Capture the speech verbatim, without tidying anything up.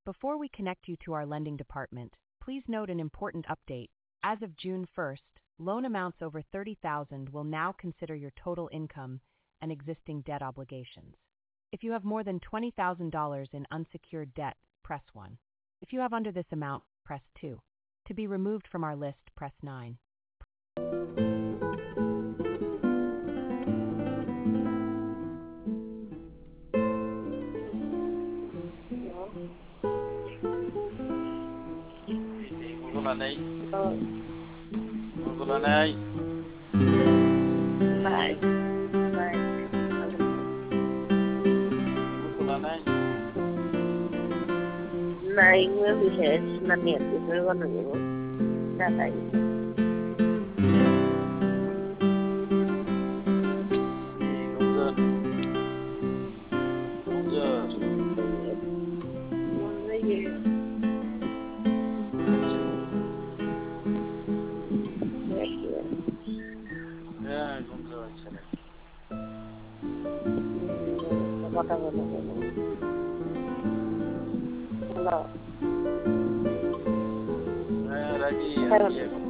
Before we connect you to our lending department, please note an important update. As of June first, loan amounts over thirty thousand dollars will now consider your total income and existing debt obligations. If you have more than twenty thousand dollars in unsecured debt, press one. If you have under this amount, press two. To be removed from our list, press nine. Này, Ờ, con này, Này, này, con này, này, nguyên vì thế là niệm thì tôi còn nữa ra đây. công dân, công giờ, Muốn cái gì? Biết chưa? yeah, công giờ, sẽ này, Nó có tao còn nữa. Hello. yeah, ready, Hello. yeah,